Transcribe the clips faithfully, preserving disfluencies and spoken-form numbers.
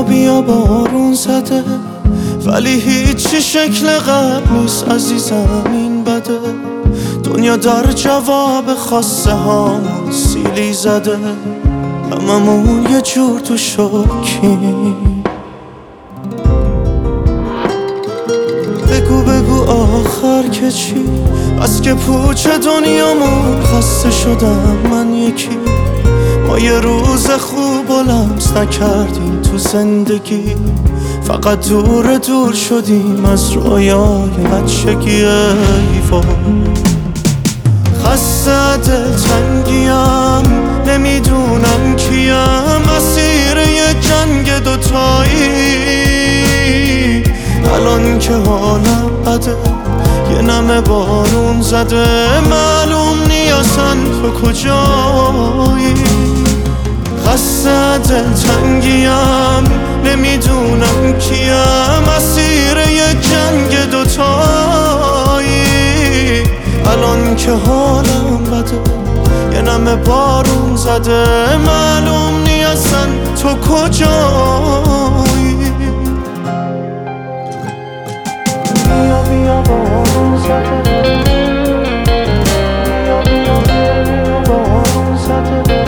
بیا بیا بارون زده، ولی هیچی شکل قبل نیست عزیزم، این بده. دنیا در جواب خواسته هامون سیلی زده، هممون یه جور تو شوکیم. بگو بگو آخر که چی؟ از که پوچ دنیامون خسته شدم من یکی. ما یه روز خوب و لمس نکردیم تو زندگی، فقط دور دور شدیم از رویای بچگی. ای وای خسته دلتنگیم، نمیدونم کیم، مسیر یه جنگ دوتایی. الان که حالم بده، یه نمه بارون زده، معلوم نیستن تو کجایی. خسته دلتنگیم، نمیدونم کیم، مسیر یه جنگ دوتایی. الان که حالم بده، یه نمه بارون زده، معلوم نیستن تو کجایی. بیا بیا بارون زده، بیا بیا بیا بارون زده.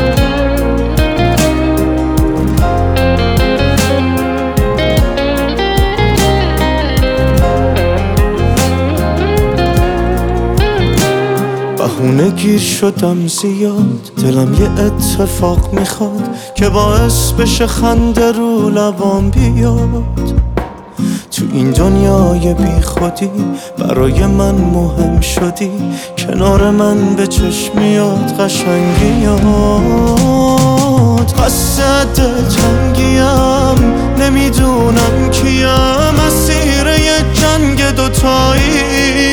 بهونه گیر شدم زیاد، دلم یه اتفاق میخواد که باعث بشه خنده رو لبام بیاد. تو این دنیای بی خودی برای من مهم شدی، کنار من به چشم میاد قشنگیات. خسته دلتنگیم، نمیدونم کیم، مسیر یه جنگ دوتایی.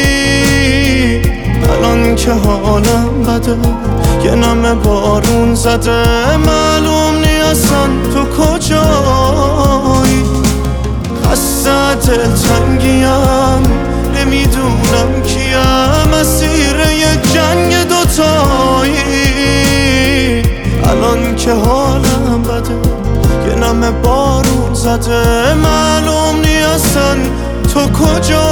الان که حالم بده، یه نمه بارون زده، معلوم نیستن تو کجایی. خسته دلتنگیم، نمیدونم کیم، مسیر یه جنگ دوتایی. الان که حالم بده، یه نمه بارون زده، معلوم نیستن تو کجایی.